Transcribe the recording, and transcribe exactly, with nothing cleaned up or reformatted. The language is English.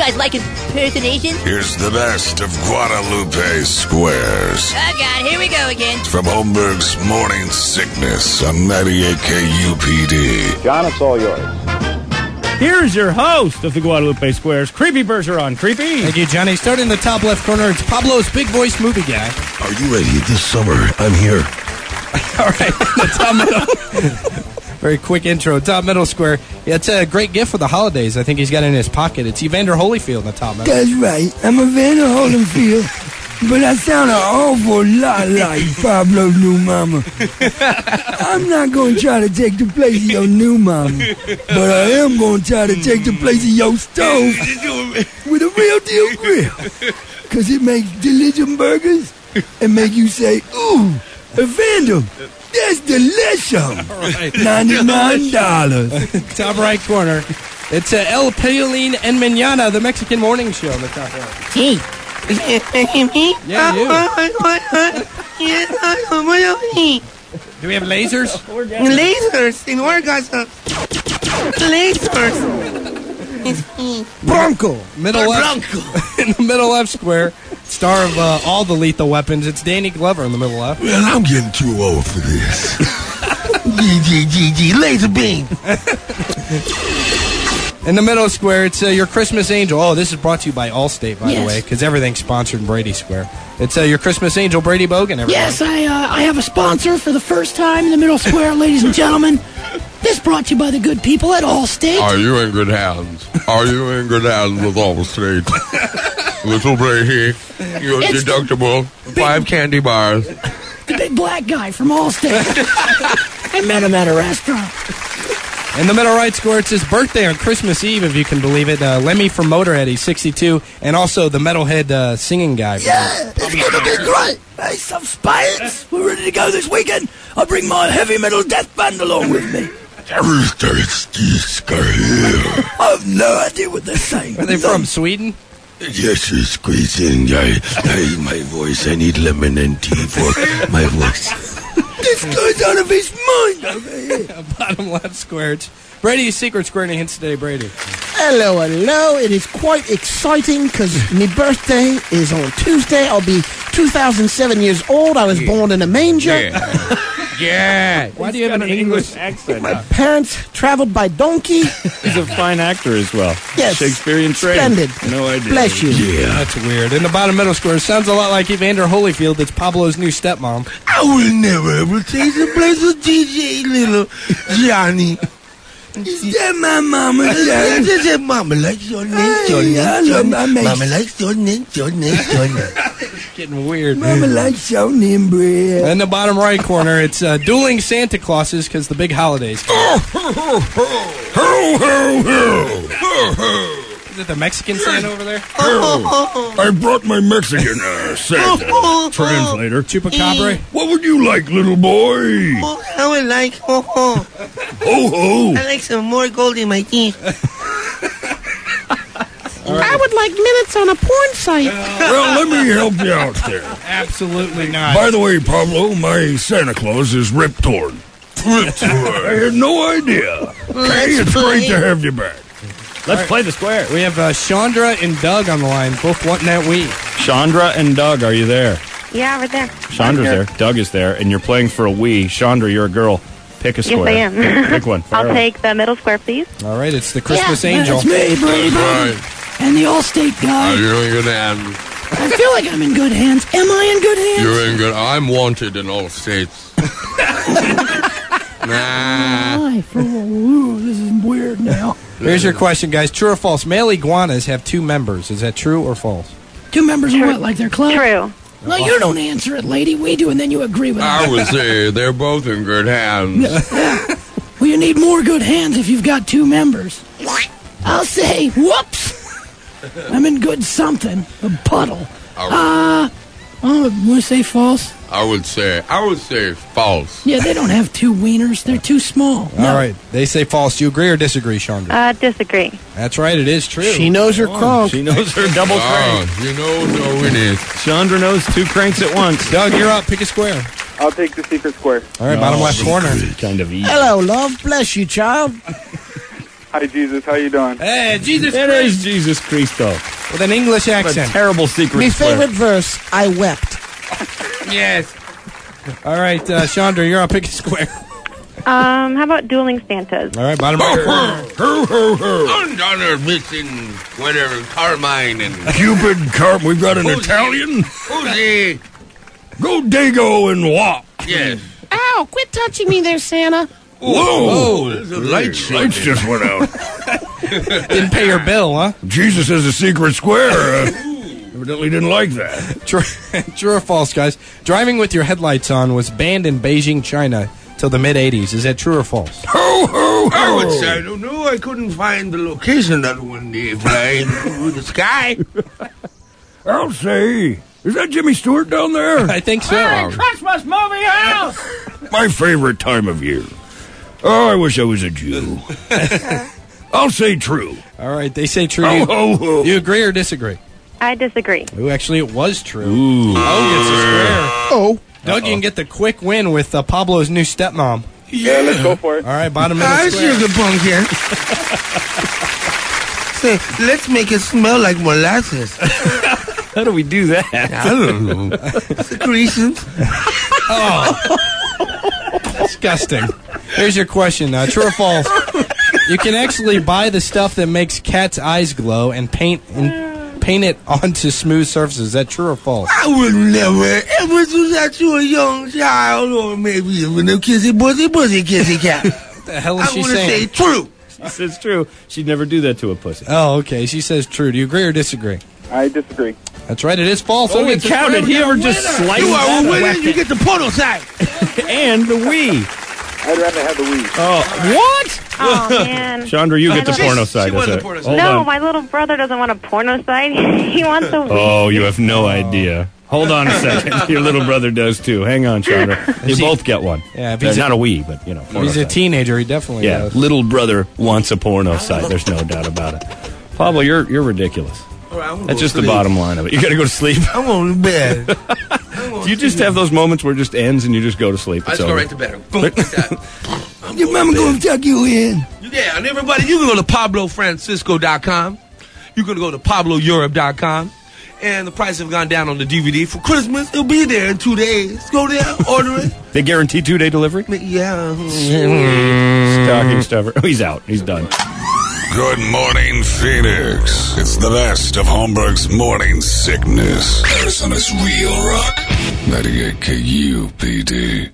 guys like impersonations? Here's the best of Guadalupe Squares. Oh, God, here we go again. From Holmberg's Morning Sickness on ninety-eight K U P D. John, it's all yours. Here's your host of the Guadalupe Squares, Creepy Bergeron. Creepy. Thank you, Johnny. Starting in the top left corner, it's Pablo's big voice movie guy. Are you ready? This summer, I'm here. All right, the top middle. Very quick intro. Top middle square. Yeah, it's a great gift for the holidays. I think he's got it in his pocket. It's Evander Holyfield in the top middle. That's right. I'm Evander Holyfield. But I sound an awful lot like Pablo's new mama. I'm not going to try to take the place of your new mama, but I am going to try to take the place of your stove with a real deal grill. Because it makes delicious burgers and make you say, ooh, Evander, that's delicious. All right. ninety-nine dollars. Top right corner. It's uh, El Paulín and Mañana, the Mexican morning show on the top right. Hey. Yeah, you. Do we have lasers? Lasers in orgasm. Lasers. Bronco. Middle left. In the middle left square, star of uh, all the lethal weapons, it's Danny Glover in the middle left. Well, I'm getting too old for this. G G G G laser beam. In the middle square, it's uh, your Christmas Angel. Oh, this is brought to you by Allstate, by Yes. the way, because everything's sponsored in Brady Square. It's uh, your Christmas Angel, Brady Bogan, everyone. Yes, I uh, I have a sponsor for the first time in the middle square, ladies and gentlemen. This brought to you by the good people at Allstate. Are you in good hands? Are you in good hands with Allstate? Little Brady, your It's deductible, five candy bars. The big black guy from Allstate. I met him at a restaurant. In the middle right square, it's his birthday on Christmas Eve, if you can believe it. Uh, Lemmy from Motorhead, he's sixty-two, and also the Metalhead uh, singing guy. Yeah, it's going to be great. Hey, some spades. We're ready to go this weekend. I'll bring my heavy metal death band along with me. I have no idea what they're saying. Are they from Sweden? Yes, it's squeezing. I, I, my voice, I need lemon and tea for my voice. This guy's out of his mind over here. Bottom left square, it's Brady's Secret Square. Any hints today, Brady? Hello, hello. It is quite exciting because my birthday is on Tuesday. I'll be two thousand seven years old. I was yeah. born in a manger. Yeah. yeah. Why do you have an English accent? My parents traveled by donkey. He's a fine actor as well. Yes. Shakespearean trained. Splendid. No idea. Bless you. Yeah. That's weird. In the bottom middle square, sounds a lot like Evander Holyfield. It's Pablo's new stepmom. I will never ever take the place of G J, little Johnny. Is that my mama? Is that mama likes your name, Johnny? Mama likes your name, Johnny, Johnny. Getting weird. Mama likes your name, bread. In the bottom right corner, it's uh, dueling Santa Clauses because the big holidays. Ho, ho, ho, ho, ho, ho, ho. Is it the Mexican Santa over there? I brought my Mexican uh, Santa translator. Chupacabra? What would you like, little boy? Oh, I would like ho ho. Ho, ho. I like some more gold in my teeth. Right. I would like minutes on a porn site. Well, let me help you out there. Absolutely not. By the way, Pablo, my Santa Claus is Rip Torn. Rip Torn. I had no idea. Hey, it's great to have you back. Let's right. play the square. We have uh, Chandra and Doug on the line, both wanting that Wii. Chandra and Doug, are you there? Yeah, we're there. Chandra's there. Doug is there, and you're playing for a Wii. Chandra, you're a girl. Pick a square. Yes, I am. Pick one. I'll right. take the middle square, please. All right, it's the Christmas yeah, Angel. That's me, Brady. Right. And the Allstate guy. Are you in good hands? I feel like I'm in good hands. Am I in good hands? You're in good. I'm wanted in all states. Nah. Oh, for, ooh, this is weird now. Here's your question, guys. True or false? Male iguanas have two members. Is that true or false? Two members of what? Like their club? True. Well, you don't answer it, lady. We do, and then you agree with us. I would say they're both in good hands. Yeah. Well, you need more good hands if you've got two members. I'll say, whoops. I'm in good something. A puddle. Uh, oh, want to say false? I would say, I would say false. Yeah, they don't have two wieners. They're too small. No. All right. They say false. Do you agree or disagree, Chandra? Uh, disagree. That's right. It is true. She knows her crank. She knows her double crank. Oh, you know, no, we need. Chandra knows two cranks at once. Doug, you're up. Pick a square. I'll take the secret square. All right, bottom oh, left corner. Kind of easy. Hello, love. Bless you, child. Hi, Jesus. How you doing? Hey, Jesus It Christ. is Jesus Christo. With an English What a accent. terrible secret My square. favorite verse, I wept. Yes. All right, uh, Chandra, you're on Pick a Square. Um, how about dueling Santas? All right, bottom right. Ho, ho, ho. I'm down there mixing whatever, Carmine and Cupid, Carp, we've got an Who's Italian. Jose. Go Dago and Wop. Yes. Ow, quit touching me there, Santa. Whoa. There's a light show. Lights just went out. Didn't pay your bill, huh? Jesus is a secret square. Uh, evidently didn't like that. True, true or false, guys? Driving with your headlights on was banned in Beijing, China, till the mid eighties. Is that true or false? Ho, ho, I ho. would say I don't know. I couldn't find the location that one day flying through the sky. I'll say. Is that Jimmy Stewart down there? I think so. Christmas movie house! My favorite time of year. Oh, I wish I was a Jew. I'll say true. All right, they say true. Ho, You, ho, ho. you agree or disagree? I disagree. Ooh, actually, it was true. Ooh. Oh, gets a square. Oh. Doug, you can get the quick win with uh, Pablo's new stepmom. Yeah, let's go for it. All right, bottom middle Hi, square. Sugar Punk here. Say, let's make it smell like molasses. How do we do that? I don't know. Secretions. Disgusting. Here's your question. Uh, true or false? You can actually buy the stuff that makes cats' eyes glow and paint and paint it onto smooth surfaces. Is that true or false? I would never ever do that to a young child or maybe even a kissy pussy pussy kissy cat. What the hell is I she want to say saying? true. She says true. She'd never do that to a pussy. Oh, okay. She says true. Do you agree or disagree? I disagree. That's right. It is false. Oh, Okay, it counted. He ever just sliced You are that a winner. away. You get the portal side. And the Wii. I'd rather have the Wii. Oh, what? Oh, man. Chandra, you get the She- porno she side. wanted That's the it. porno side. Hold No, on. my little brother doesn't want a porno site. He wants a Wii. Oh, you have no idea. Hold on a second. Your little brother does too. Hang on, Chandra. You he- both get one. Yeah, if Uh, he's a- not a Wii, but you know. If porno he's a site. teenager, he definitely Yeah, does. little brother wants a porno site. There's no doubt about it. Pablo, you're you're ridiculous. All right, I'm gonna That's go just the sleep. bottom line of it. You got to go to sleep. I'm on the bed. Do you just have those moments where it just ends and you just go to sleep? I It's just go over. right to bed. Boom, like that. Your mama gonna tuck you in. Yeah, and everybody, you can go to Pablo Francisco dot com. You can go to Pablo Europe dot com. And the price have gone down on the D V D for Christmas. It'll be there in two days. Go there, order it. They guarantee two day delivery. Yeah. Stocking stuffer. Oh, he's out. He's done. Good morning, Phoenix. It's the best of Holmberg's morning sickness. Arizona's real rock. ninety-eight K U P D.